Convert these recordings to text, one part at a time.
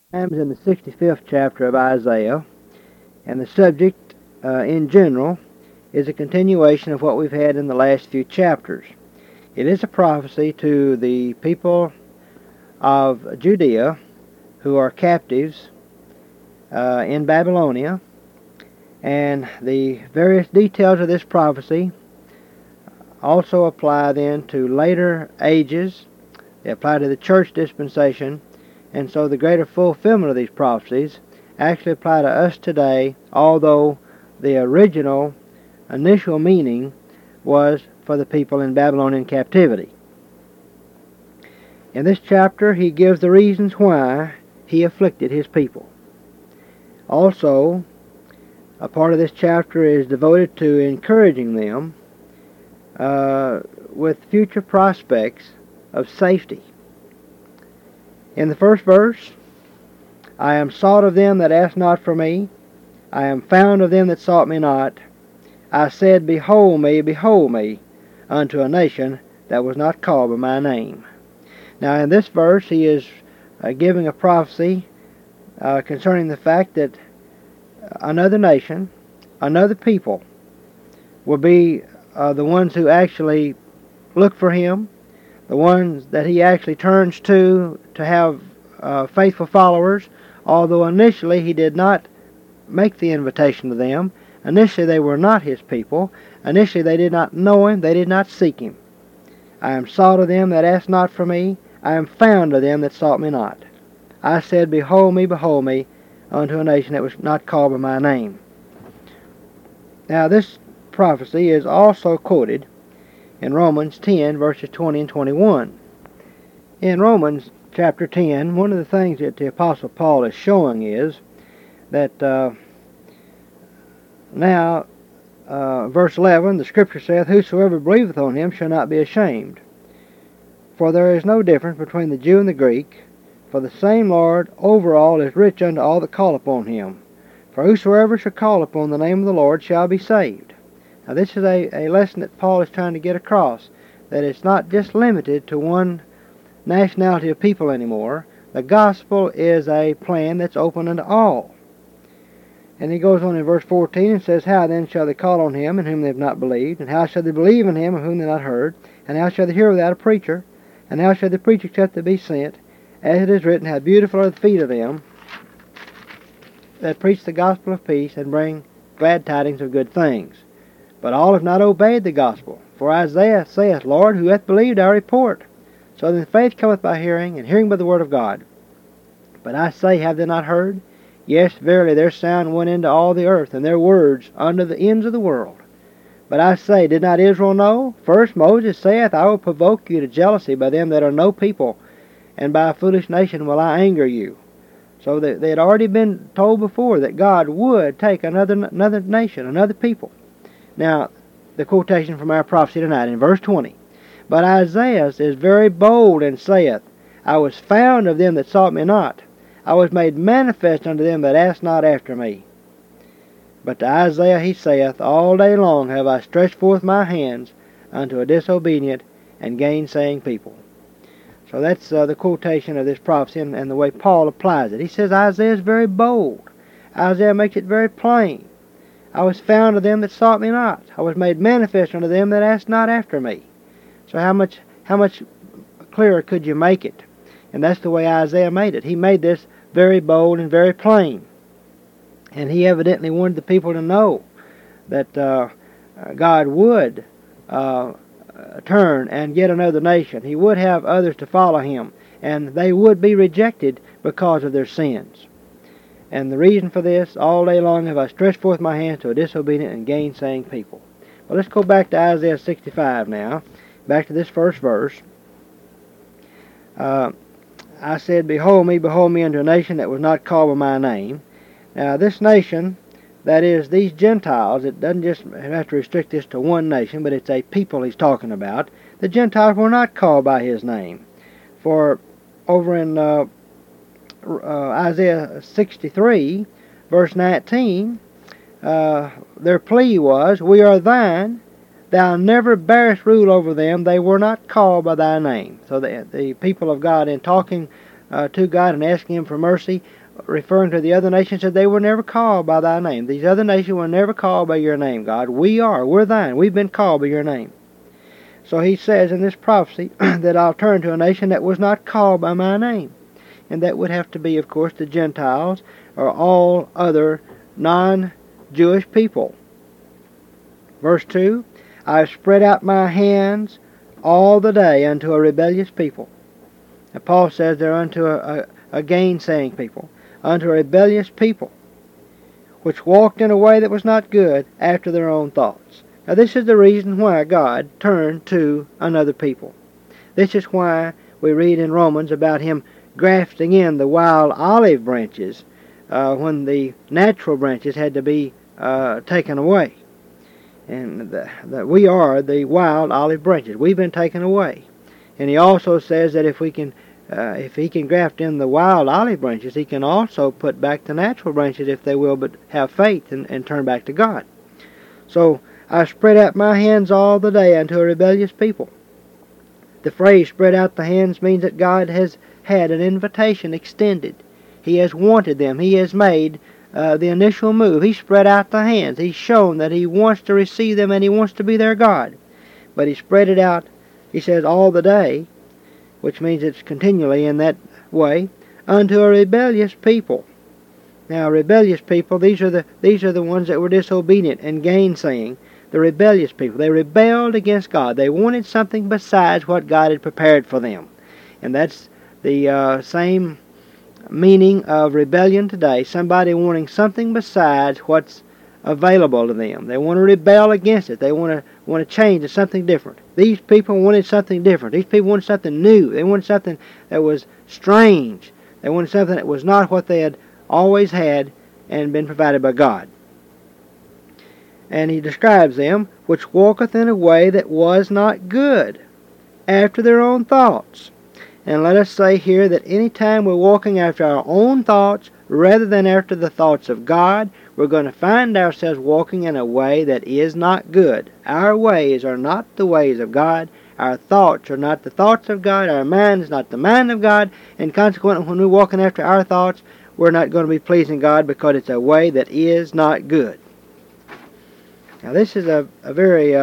I'm in the 65th chapter of Isaiah, and the subject in general is a continuation of what we've had in the last few chapters. It is a prophecy to the people of Judea who are captives in Babylonia, and the various details of this prophecy also apply then to later ages. They apply to the church dispensation, and so the greater fulfillment of these prophecies actually apply to us today, although the original initial meaning was for the people in Babylonian captivity. In this chapter, he gives the reasons why he afflicted his people. Also, a part of this chapter is devoted to encouraging them with future prospects of safety. In the first verse, I am sought of them that asked not for me. I am found of them that sought me not. I said, behold me, unto a nation that was not called by my name. Now in this verse, he is giving a prophecy concerning the fact that another nation, another people, will be the ones who actually look for him, the ones that he actually turns to have faithful followers, although initially he did not make the invitation to them. Initially they were not his people. Initially they did not know him, they did not seek him. I am sought of them that asked not for me. I am found of them that sought me not. I said, behold me, unto a nation that was not called by my name. Now this prophecy is also quoted in Romans 10, verses 20 and 21. In Romans chapter 10, one of the things that the Apostle Paul is showing is that verse 11, the Scripture saith, whosoever believeth on him shall not be ashamed. For there is no difference between the Jew and the Greek, for the same Lord over all is rich unto all that call upon him. For whosoever shall call upon the name of the Lord shall be saved. Now this is a lesson that Paul is trying to get across, that it's not just limited to one nationality of people anymore. The gospel is a plan that's open unto all. And he goes on in verse 14 and says, how then shall they call on him in whom they have not believed? And how shall they believe in him of whom they have not heard? And how shall they hear without a preacher? And how shall they preach except they be sent? As it is written, how beautiful are the feet of them that preach the gospel of peace and bring glad tidings of good things. But all have not obeyed the gospel. For Isaiah saith, Lord, who hath believed our report? So then faith cometh by hearing, and hearing by the word of God. But I say, have they not heard? Yes, verily, their sound went into all the earth, and their words unto the ends of the world. But I say, did not Israel know? First Moses saith, I will provoke you to jealousy by them that are no people, and by a foolish nation will I anger you. So they had already been told before that God would take another nation, another people. Now, the quotation from our prophecy tonight in verse 20. But Isaiah is very bold and saith, I was found of them that sought me not. I was made manifest unto them that asked not after me. But to Isaiah he saith, all day long have I stretched forth my hands unto a disobedient and gainsaying people. So that's the quotation of this prophecy and the way Paul applies it. He says Isaiah is very bold. Isaiah makes it very plain. I was found of them that sought me not. I was made manifest unto them that asked not after me. So how much clearer could you make it? And that's the way Isaiah made it. He made this very bold and very plain. And he evidently wanted the people to know that God would turn and get another nation. He would have others to follow him, and they would be rejected because of their sins. And the reason for this, all day long have I stretched forth my hands to a disobedient and gainsaying people. Well, let's go back to Isaiah 65 now, back to this first verse. I said, behold me, unto a nation that was not called by my name. Now, this nation, that is, these Gentiles, it doesn't just have to restrict this to one nation, but it's a people he's talking about. The Gentiles were not called by his name. For over in Isaiah 63, verse 19, their plea was, we are thine, thou never bearest rule over them, they were not called by thy name. So the people of God, in talking to God and asking Him for mercy, referring to the other nations, said they were never called by thy name. These other nations were never called by your name, God. We're thine. We've been called by your name. So he says in this prophecy that I'll turn to a nation that was not called by my name. And that would have to be, of course, the Gentiles or all other non-Jewish people. Verse 2, I have spread out my hands all the day unto a rebellious people. And Paul says they're unto a gainsaying people, unto a rebellious people, which walked in a way that was not good after their own thoughts. Now this is the reason why God turned to another people. This is why we read in Romans about Him grafting in the wild olive branches when the natural branches had to be taken away. And that we are the wild olive branches. We've been taken away. And He also says that if He can graft in the wild olive branches, He can also put back the natural branches if they will but have faith and turn back to God. So I spread out my hands all the day unto a rebellious people. The phrase spread out the hands means that God has had an invitation extended. He has wanted them. He has made the initial move. He spread out the hands. He's shown that He wants to receive them and He wants to be their God. But He spread it out, He says, all the day, which means it's continually in that way, unto a rebellious people. Now, rebellious people, these are the ones that were disobedient and gainsaying. The rebellious people. They rebelled against God. They wanted something besides what God had prepared for them. And that's the same meaning of rebellion today. Somebody wanting something besides what's available to them. They want to rebel against it. They want to change to something different. These people wanted something different. These people wanted something new. They wanted something that was strange. They wanted something that was not what they had always had and been provided by God. And he describes them, which walketh in a way that was not good, after their own thoughts. And let us say here that any time we're walking after our own thoughts, rather than after the thoughts of God, we're going to find ourselves walking in a way that is not good. Our ways are not the ways of God. Our thoughts are not the thoughts of God. Our mind is not the mind of God. And consequently, when we're walking after our thoughts, we're not going to be pleasing God because it's a way that is not good. Now this is a very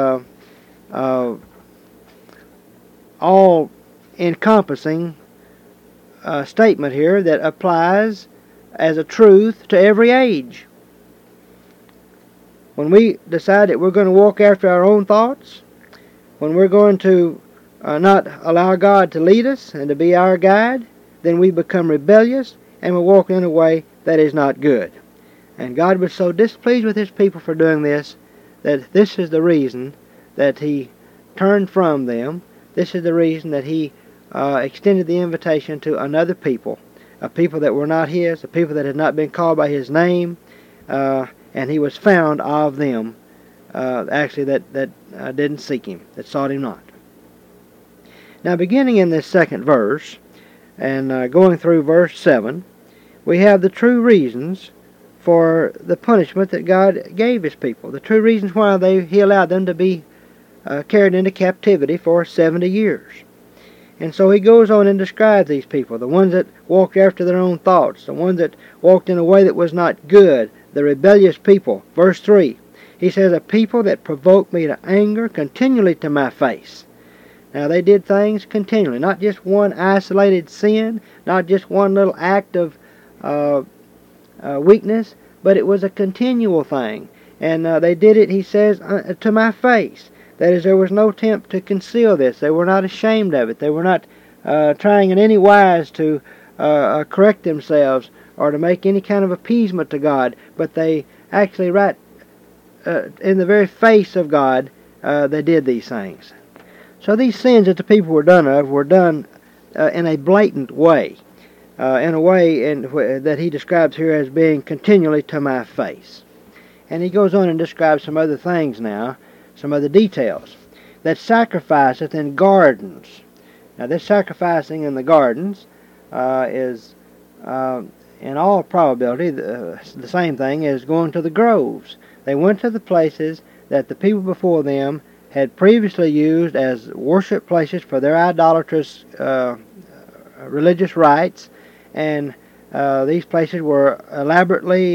all-encompassing statement here that applies as a truth to every age. When we decide that we're going to walk after our own thoughts, when we're going to not allow God to lead us and to be our guide, then we become rebellious and we're walking in a way that is not good. And God was so displeased with His people for doing this that this is the reason that He turned from them. This is the reason that He extended the invitation to another people, a people that were not His, a people that had not been called by His name, and He was found of them, actually that didn't seek Him, that sought Him not. Now beginning in this second verse, and going through verse 7, we have the true reasons for the punishment that God gave His people. The true reasons why He allowed them to be carried into captivity for 70 years. And so He goes on and describes these people, the ones that walked after their own thoughts, the ones that walked in a way that was not good, the rebellious people. Verse 3, He says, a people that provoked me to anger continually to my face. Now they did things continually, not just one isolated sin, not just one little act of weakness, but it was a continual thing. And they did it, he says, to my face. That is, there was no attempt to conceal this. They were not ashamed of it. They were not trying in any wise to correct themselves or to make any kind of appeasement to God, but they actually, right in the very face of God, they did these things. So these sins that the people were done in a blatant way. In a way that he describes here as being continually to my face. And he goes on and describes some other things now, some other details. That sacrificeth in gardens. Now this sacrificing in the gardens is in all probability the same thing as going to the groves. They went to the places that the people before them had previously used as worship places for their idolatrous religious rites, and these places were elaborately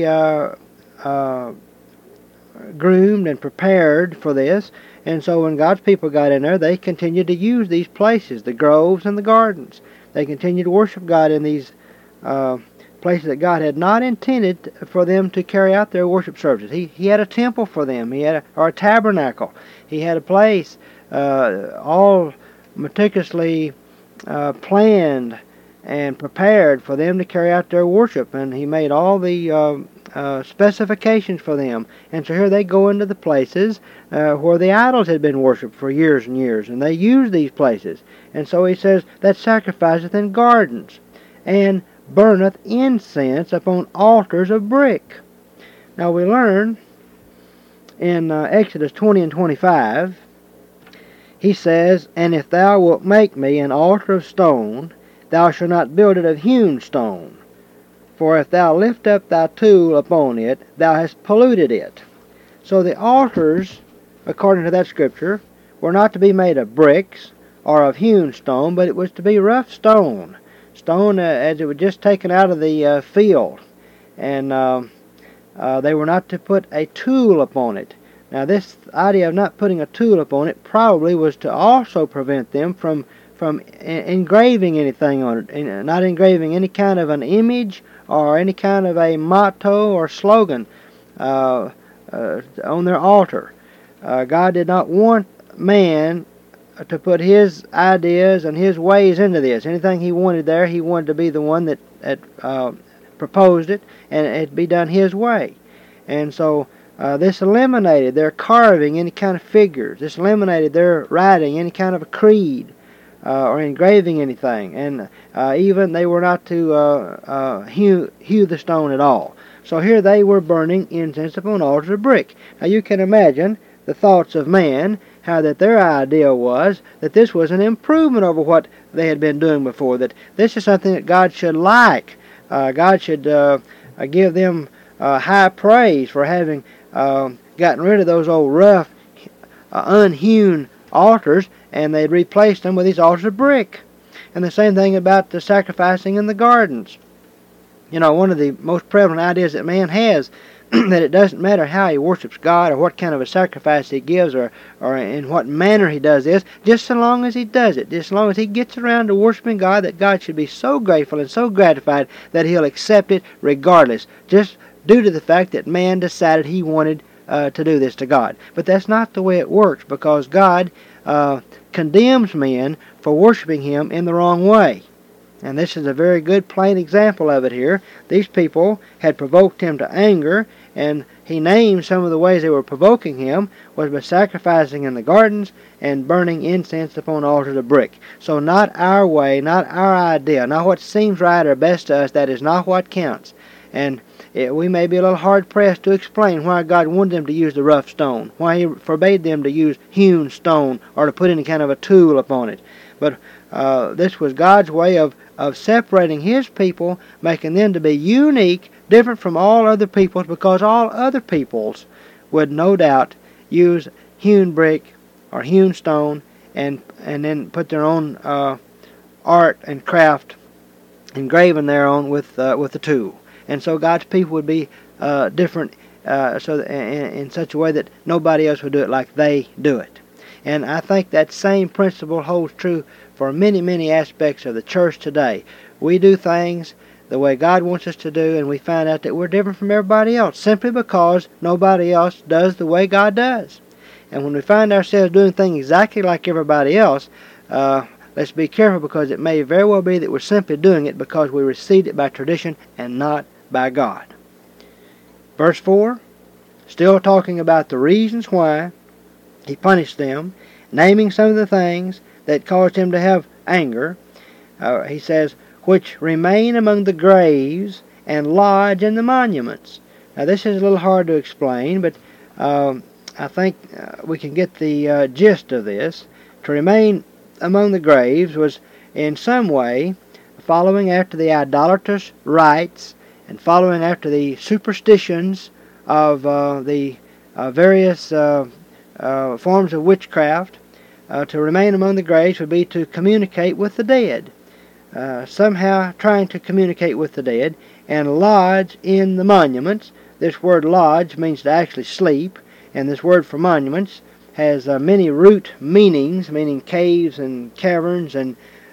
groomed and prepared for this. And so when God's people got in there, they continued to use these places, the groves and the gardens. They continued to worship God in these places that God had not intended for them to carry out their worship services. He had a temple for them. He had a tabernacle. He had a place all meticulously planned and prepared for them to carry out their worship. And He made all the specifications for them. And so here they go into the places where the idols had been worshipped for years and years, and they use these places. And so He says, that sacrificeth in gardens, and burneth incense upon altars of brick. Now we learn in Exodus 20 and 25, He says, And if thou wilt make me an altar of stone, thou shalt not build it of hewn stone. For if thou lift up thy tool upon it, thou hast polluted it. So the altars, according to that scripture, were not to be made of bricks or of hewn stone, but it was to be rough stone. Stone as it was just taken out of the field. And they were not to put a tool upon it. Now this idea of not putting a tool upon it probably was to also prevent them from engraving anything on it, not engraving any kind of an image or any kind of a motto or slogan on their altar. God did not want man to put his ideas and his ways into this. Anything He wanted there, He wanted to be the one that proposed it, and it be done His way. And so this eliminated their carving any kind of figures. This eliminated their writing any kind of a creed or engraving anything. And even they were not to hew the stone at all. So here they were burning incense upon altars of brick. Now you can imagine the thoughts of man, how that their idea was that this was an improvement over what they had been doing before, that this is something that God should like. God should give them high praise for having gotten rid of those old rough, unhewn altars, and they'd replaced them with these altars of brick. And the same thing about the sacrificing in the gardens. You know, one of the most prevalent ideas that man has, that it doesn't matter how he worships God or what kind of a sacrifice he gives or in what manner he does this, just so long as he does it, just as long as he gets around to worshiping God, that God should be so grateful and so gratified that He'll accept it regardless, just due to the fact that man decided he wanted to do this to God. But that's not the way it works, because God condemns men for worshiping Him in the wrong way. And this is a very good plain example of it here. These people had provoked Him to anger, and He named some of the ways they were provoking Him was by sacrificing in the gardens and burning incense upon altars of brick. So not our way, not our idea, not what seems right or best to us, that is not what counts. And we may be a little hard-pressed to explain why God wanted them to use the rough stone, why He forbade them to use hewn stone or to put any kind of a tool upon it. But this was God's way of separating His people, making them to be unique, different from all other peoples, because all other peoples would no doubt use hewn brick or hewn stone and then put their own art and craft engraving thereon with the tool. And so God's people would be different in such a way that nobody else would do it like they do it. And I think that same principle holds true for many, many aspects of the church today. We do things the way God wants us to do, and we find out that we're different from everybody else simply because nobody else does the way God does. And when we find ourselves doing things exactly like everybody else, let's be careful, because it may very well be that we're simply doing it because we received it by tradition and not by God. Verse 4, still talking about the reasons why He punished them, naming some of the things that caused Him to have anger. He says, which remain among the graves and lodge in the monuments. Now this is a little hard to explain, but I think we can get the gist of this. To remain among the graves was in some way following after the idolatrous rites and following after the superstitions of the various forms of witchcraft. To remain among the graves would be to communicate with the dead. somehow trying to communicate with the dead, and lodge in the monuments. This word lodge means to actually sleep, and this word for monuments has many root meanings, meaning caves and caverns, and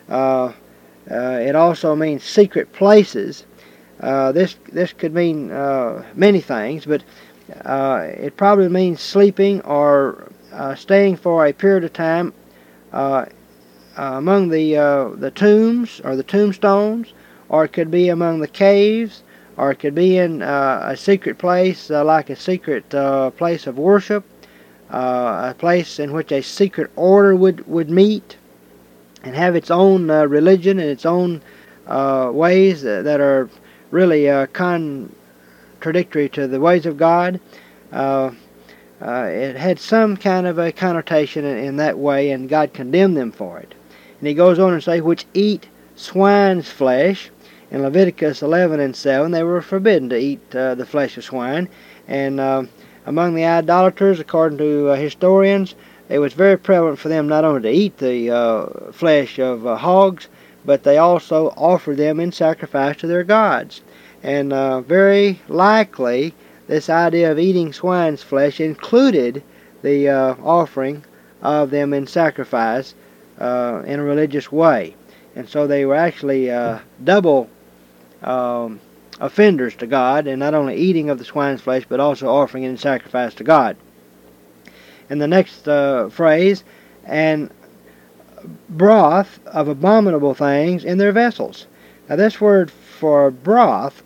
it also means secret places. This could mean many things, but it probably means sleeping or staying for a period of time among the tombs or the tombstones, or it could be among the caves, or it could be in a secret place like a secret place of worship, a place in which a secret order would meet and have its own religion and its own ways that are really contradictory to the ways of God. It had some kind of a connotation in that way, and God condemned them for it. And he goes on and say, which eat swine's flesh. In Leviticus 11 and 7, they were forbidden to eat the flesh of swine. And among the idolaters, according to historians, it was very prevalent for them not only to eat the flesh of hogs, but they also offered them in sacrifice to their gods. And very likely, this idea of eating swine's flesh included the offering of them in sacrifice in a religious way. And so they were actually double offenders to God, and not only eating of the swine's flesh, but also offering it in sacrifice to God. And the next phrase, and broth of abominable things in their vessels. Now this word for broth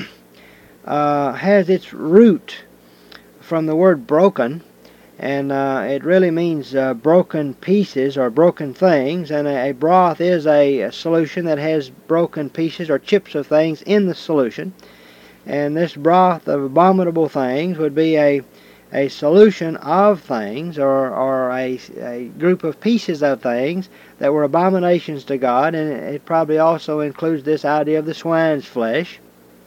has its root from the word broken, and it really means broken pieces or broken things, and a broth is a solution that has broken pieces or chips of things in the solution. And this broth of abominable things would be a solution of things, or a group of pieces of things that were abominations to God, and it probably also includes this idea of the swine's flesh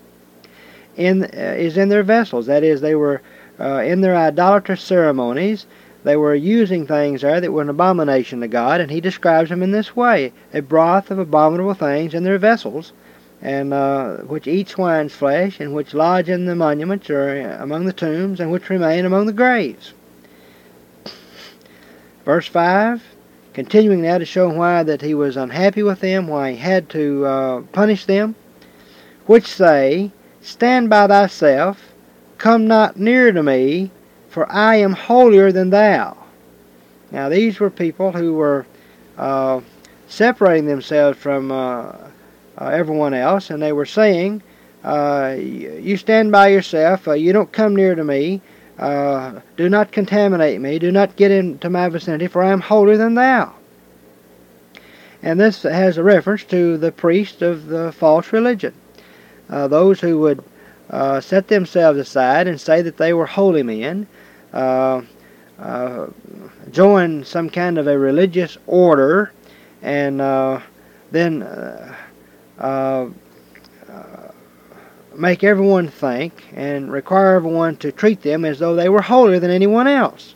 is in their vessels. That is, they were in their idolatrous ceremonies, they were using things there that were an abomination to God, and he describes them in this way: a broth of abominable things in their vessels, and which eat swine's flesh, and which lodge in the monuments or among the tombs, and which remain among the graves. Verse 5, continuing now to show why that he was unhappy with them, why he had to punish them, which say, stand by thyself, come not near to me, for I am holier than thou. Now these were people who were separating themselves from everyone else, and they were saying, you stand by yourself, you don't come near to me, do not contaminate me, do not get into my vicinity, for I am holier than thou. And this has a reference to the priests of the false religion, those who would set themselves aside and say that they were holy men, join some kind of a religious order, and then make everyone think and require everyone to treat them as though they were holier than anyone else.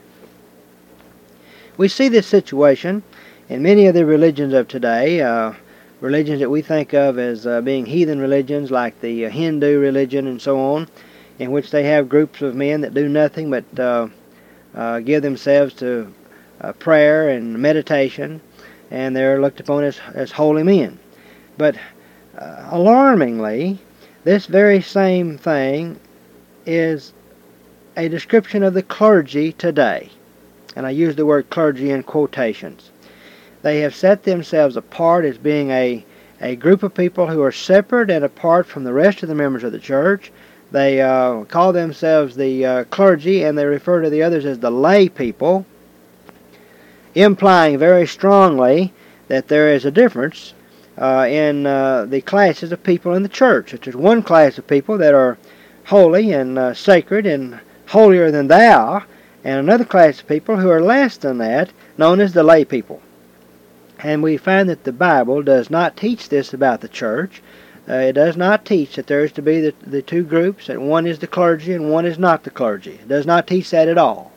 We see this situation in many of the religions of today, religions that we think of as being heathen religions, like the Hindu religion and so on, in which they have groups of men that do nothing but give themselves to prayer and meditation, and they're looked upon as holy men. But alarmingly, this very same thing is a description of the clergy today. And I use the word clergy in quotations. They have set themselves apart as being a group of people who are separate and apart from the rest of the members of the church. They call themselves the clergy, and they refer to the others as the lay people, implying very strongly that there is a difference in the classes of people in the church. There's one class of people that are holy and sacred and holier than thou, and another class of people who are less than that, known as the lay people. And we find that the Bible does not teach this about the church. It does not teach that there is to be the two groups, that one is the clergy and one is not the clergy. It does not teach that at all.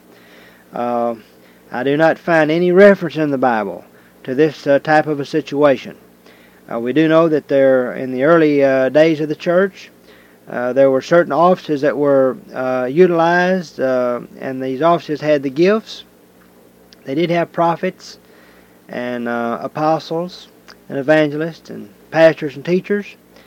I do not find any reference in the Bible to this type of a situation. We do know that there, in the early days of the church, there were certain offices that were utilized, and these offices had the gifts. They did have prophets and apostles and evangelists and pastors and teachers.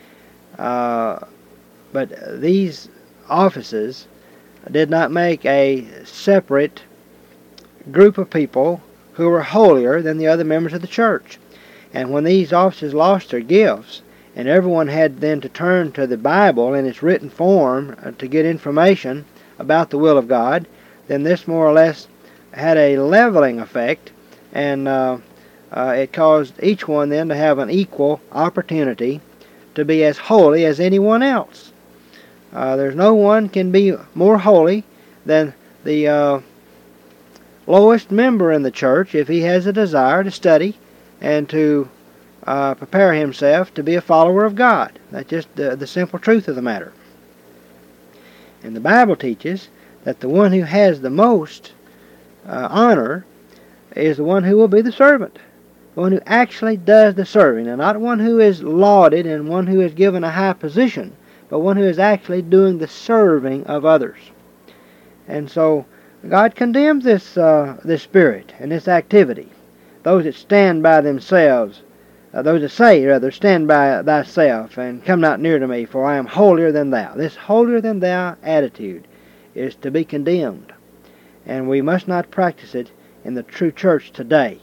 But these offices did not make a separate group of people who were holier than the other members of the church. And when these offices lost their gifts, and everyone had then to turn to the Bible in its written form to get information about the will of God, then this more or less had a leveling effect, and it caused each one then to have an equal opportunity to be as holy as anyone else. There's no one can be more holy than the lowest member in the church if he has a desire to study and to prepare himself to be a follower of God. That's just the simple truth of the matter. And the Bible teaches that the one who has the most honor is the one who will be the servant, the one who actually does the serving, and not one who is lauded and one who is given a high position, but one who is actually doing the serving of others. And so God condemns this spirit and this activity. Those that stand by themselves, those that say, rather, stand by thyself and come not near to me, for I am holier than thou. This holier than thou attitude is to be condemned, and we must not practice it in the true church today.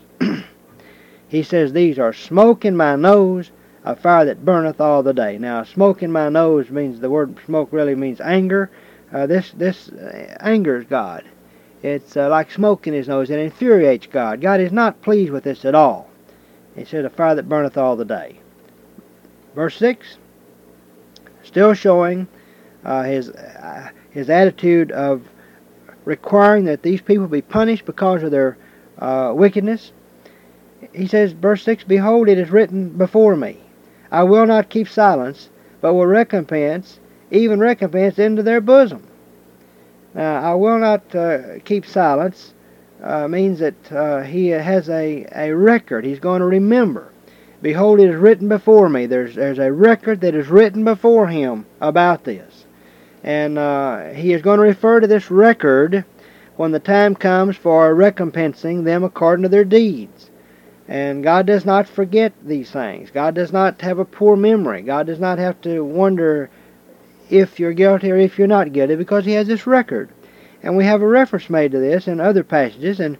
He says, these are smoke in my nose, a fire that burneth all the day. Now, smoke in my nose means, the word smoke really means anger. This angers God. It's like smoke in his nose. It infuriates God. God is not pleased with this at all. He said, a fire that burneth all the day. Verse 6, still showing his attitude of requiring that these people be punished because of their wickedness. He says, verse 6, behold, it is written before me, I will not keep silence, but will recompense, even recompense into their bosom. Now, I will not keep silence means that he has a record. He's going to remember. Behold, it is written before me. There's a record that is written before him about this. And he is going to refer to this record when the time comes for recompensing them according to their deeds. And God does not forget these things. God does not have a poor memory. God does not have to wonder if you're guilty or if you're not guilty, because he has this record. And we have a reference made to this in other passages. And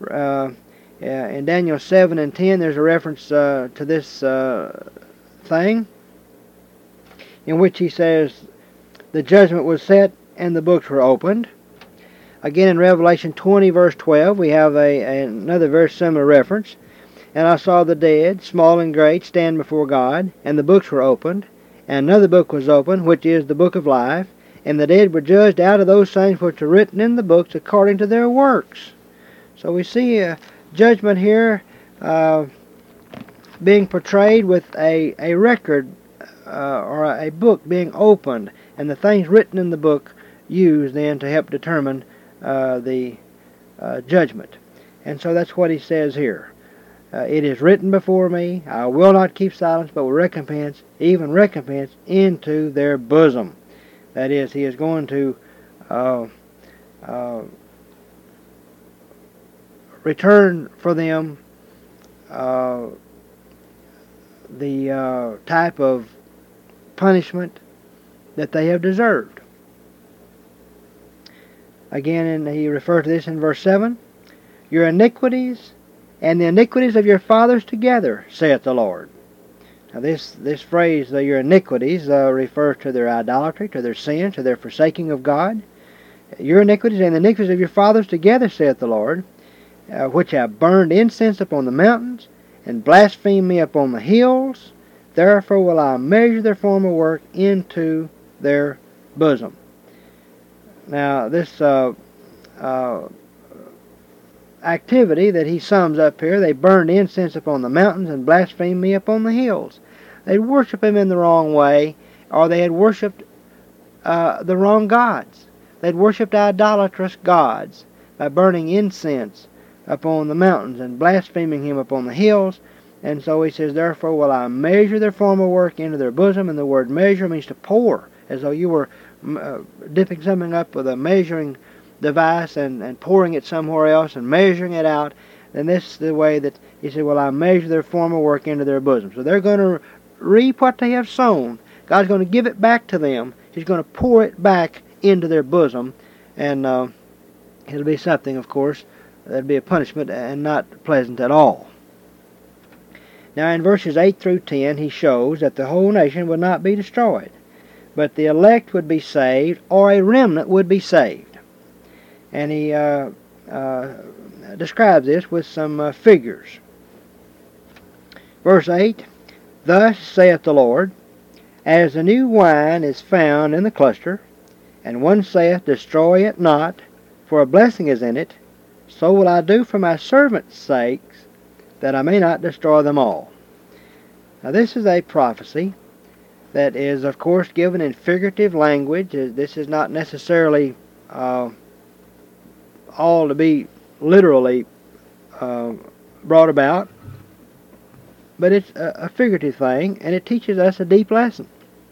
in Daniel 7 and 10, there's a reference to this thing, in which he says, the judgment was set and the books were opened. Again, in Revelation 20, verse 12, we have another very similar reference. And I saw the dead, small and great, stand before God, and the books were opened. And another book was opened, which is the book of life. And the dead were judged out of those things which are written in the books according to their works. So we see a judgment here being portrayed with a record or a book being opened, and the things written in the book used then to help determine the judgment. And so that's what he says here. It is written before me, I will not keep silence, but will recompense, even recompense, into their bosom. That is, he is going to return for them the type of punishment that they have deserved. Again, and he referred to this in verse 7, your iniquities and the iniquities of your fathers together, saith the Lord. Now this phrase, your iniquities, refers to their idolatry, to their sin, to their forsaking of God. Your iniquities and the iniquities of your fathers together, saith the Lord, which have burned incense upon the mountains, and blasphemed me upon the hills. Therefore will I measure their former work into their bosom. Now this activity that he sums up here, they burned incense upon the mountains and blasphemed me upon the hills. They'd worship him in the wrong way, or they had worshipped the wrong gods. They'd worshipped idolatrous gods by burning incense upon the mountains and blaspheming him upon the hills. And so he says, therefore will I measure their former work into their bosom. And the word measure means to pour, as though you were dipping something up with a measuring device and pouring it somewhere else and measuring it out. And this is the way that he said, well, I measure their former work into their bosom. So they're going to reap what they have sown. God's going to give it back to them. He's going to pour it back into their bosom. And it'll be something, of course, that'll be a punishment and not pleasant at all. Now in verses 8 through 10, he shows that the whole nation would not be destroyed, but the elect would be saved, or a remnant would be saved. And he describes this with some figures. Verse 8, thus saith the Lord, as the new wine is found in the cluster, and one saith, destroy it not, for a blessing is in it, so will I do for my servants' sakes, that I may not destroy them all. Now this is a prophecy that is, of course, given in figurative language. This is not necessarily all to be literally brought about, but it's a figurative thing, and it teaches us a deep lesson.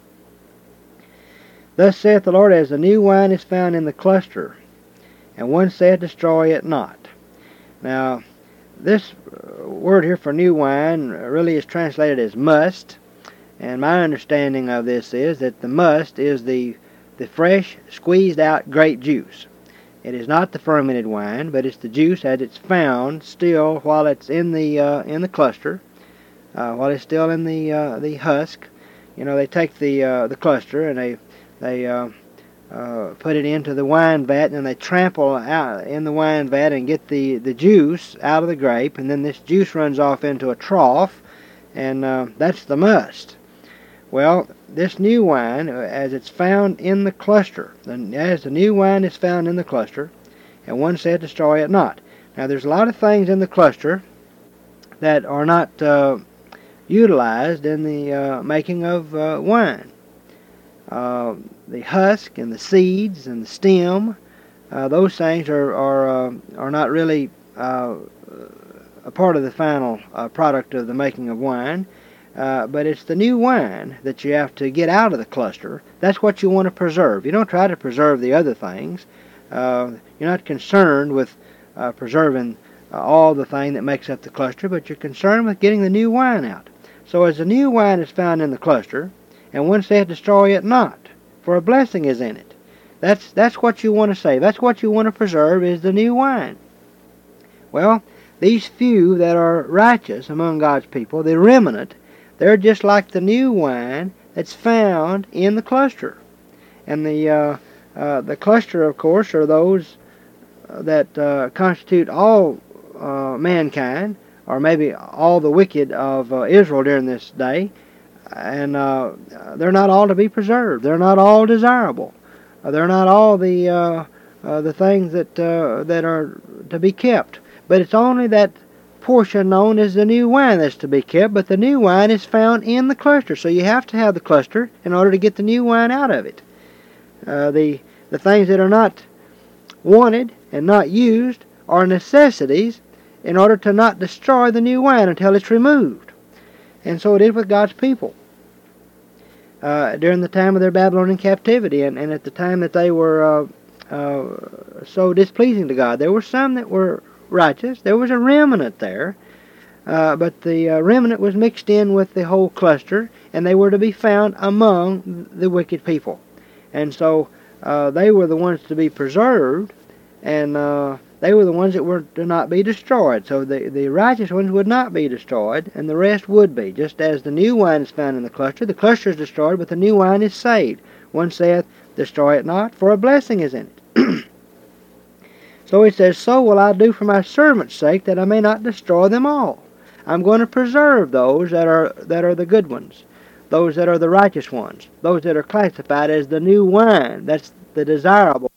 Thus saith the Lord, as the new wine is found in the cluster, and one saith, destroy it not. Now, this word here for new wine really is translated as must, and my understanding of this is that the must is the fresh, squeezed out grape juice. It is not the fermented wine, but it's the juice as it's found still while it's in the cluster, while it's still in the husk. You know, they take the cluster and they put it into the wine vat, and they trample out in the wine vat and get the juice out of the grape, and then this juice runs off into a trough, and that's the must. Well, this new wine, as it's found in the cluster, as the new wine is found in the cluster, and one said, destroy it not. Now, there's a lot of things in the cluster that are not utilized in the making of wine. The husk and the seeds and the stem, those things are not really a part of the final product of the making of wine. But it's the new wine that you have to get out of the cluster. That's what you want to preserve. You don't try to preserve the other things. You're not concerned with preserving all the thing that makes up the cluster, but you're concerned with getting the new wine out. So as the new wine is found in the cluster, and one saith, destroy it not, for a blessing is in it. That's what you want to save. That's what you want to preserve, is the new wine. Well, these few that are righteous among God's people, the remnant, they're just like the new wine that's found in the cluster. And the cluster, of course, are those that constitute all mankind, or maybe all the wicked of Israel during this day. And they're not all to be preserved. They're not all desirable. They're not all the things that are to be kept. But it's only that portion known as the new wine that's to be kept, but the new wine is found in the cluster. So you have to have the cluster in order to get the new wine out of it. The things that are not wanted and not used are necessities in order to not destroy the new wine until it's removed. And so it is with God's people. During the time of their Babylonian captivity, and at the time that they were so displeasing to God, there were some that were righteous. There was a remnant there, but the remnant was mixed in with the whole cluster, and they were to be found among the wicked people. And so they were the ones to be preserved, and they were the ones that were to not be destroyed. So the righteous ones would not be destroyed, and the rest would be. Just as the new wine is found in the cluster is destroyed, but the new wine is saved. One saith, destroy it not, for a blessing is in it. So he says, so will I do for my servants' sake, that I may not destroy them all. I'm going to preserve those that are the good ones, those that are the righteous ones, those that are classified as the new wine. That's the desirable